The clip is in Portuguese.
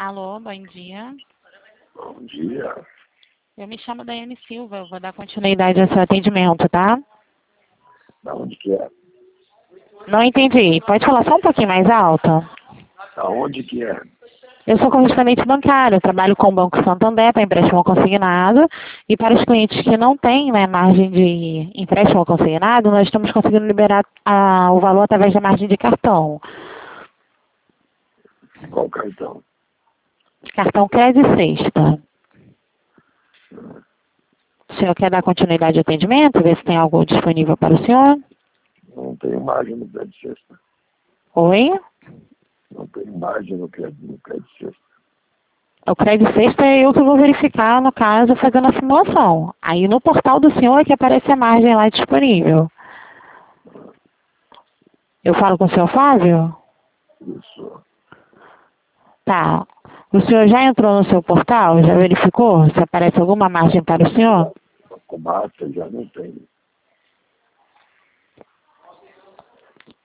Alô, bom dia. Bom dia. Eu me chamo Daiane Silva, eu vou dar continuidade ao seu atendimento, tá? Da onde que é? Não entendi. Pode falar só um pouquinho mais alto? Da onde que é? Eu sou correspondente bancário, trabalho com o Banco Santander para empréstimo consignado e para os clientes que não têm, né, margem de empréstimo consignado, nós estamos conseguindo liberar o valor através da margem de cartão. Qual cartão? Cartão Crédito Sexta. O senhor quer dar continuidade ao atendimento? Ver se tem algo disponível para o senhor? Não tenho margem no crédito sexta. Oi? Não tenho margem no crédito sexta. O crédito sexta é eu que vou verificar, no caso, fazendo a simulação. Aí no portal do senhor é que aparece a margem lá disponível. Eu falo com o senhor Flávio? Isso. Tá. O senhor já entrou no seu portal? Já verificou se aparece alguma margem para o senhor? A comarca já não tem.